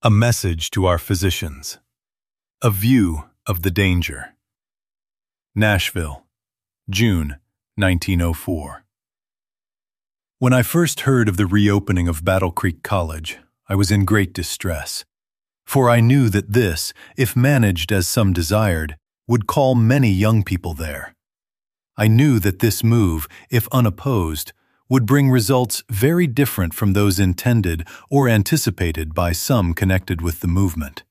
A message to our physicians. A view of the danger. Nashville, June 1904. When I first heard of the reopening of Battle Creek College, I was in great distress, for I knew that this, if managed as some desired, would call many young people there. I knew that this move, if unopposed, would bring results very different from those intended or anticipated by some connected with the movement.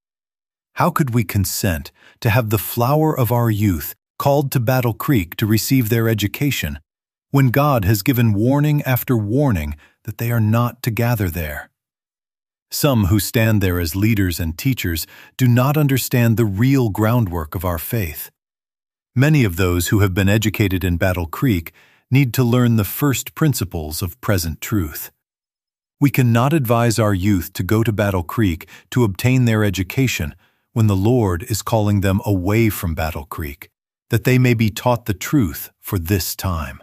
How could we consent to have the flower of our youth called to Battle Creek to receive their education, when God has given warning after warning that they are not to gather there? Some who stand there as leaders and teachers do not understand the real groundwork of our faith. Many of those who have been educated in Battle Creek need to learn the first principles of present truth. We cannot advise our youth to go to Battle Creek to obtain their education when the Lord is calling them away from Battle Creek, that they may be taught the truth for this time.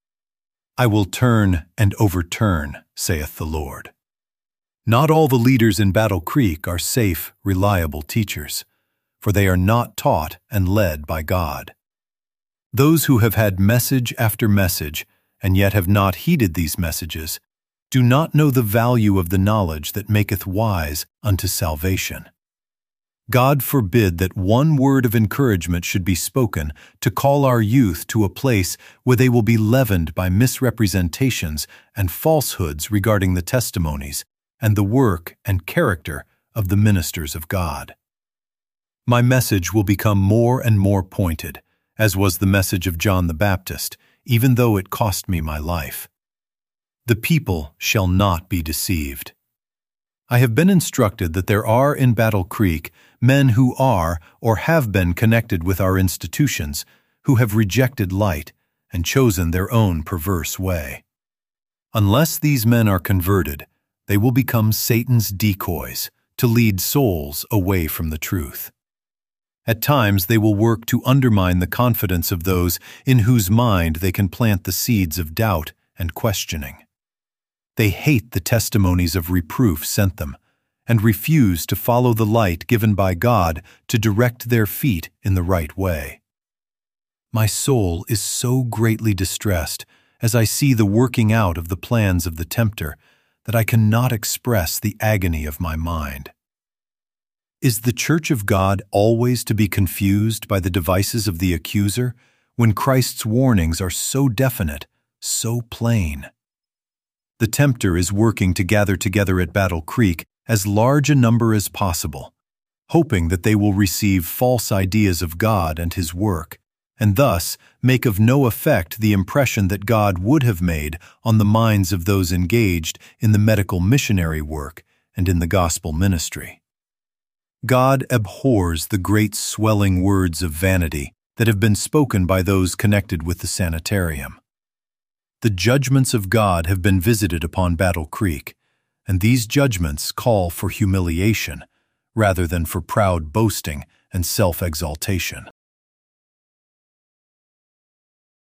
I will turn and overturn, saith the Lord. Not all the leaders in Battle Creek are safe, reliable teachers, for they are not taught and led by God. Those who have had message after message, and yet have not heeded these messages, do not know the value of the knowledge that maketh wise unto salvation. God forbid that one word of encouragement should be spoken to call our youth to a place where they will be leavened by misrepresentations and falsehoods regarding the testimonies and the work and character of the ministers of God. My message will become more and more pointed, as was the message of John the Baptist, even though it cost me my life. The people shall not be deceived. I have been instructed that there are in Battle Creek men who are or have been connected with our institutions who have rejected light and chosen their own perverse way. Unless these men are converted, they will become Satan's decoys to lead souls away from the truth. At times they will work to undermine the confidence of those in whose mind they can plant the seeds of doubt and questioning. They hate the testimonies of reproof sent them, and refuse to follow the light given by God to direct their feet in the right way. My soul is so greatly distressed as I see the working out of the plans of the tempter that I cannot express the agony of my mind. Is the Church of God always to be confused by the devices of the accuser when Christ's warnings are so definite, so plain? The tempter is working to gather together at Battle Creek as large a number as possible, hoping that they will receive false ideas of God and His work, and thus make of no effect the impression that God would have made on the minds of those engaged in the medical missionary work and in the gospel ministry. God abhors the great swelling words of vanity that have been spoken by those connected with the sanitarium. The judgments of God have been visited upon Battle Creek, and these judgments call for humiliation rather than for proud boasting and self-exaltation.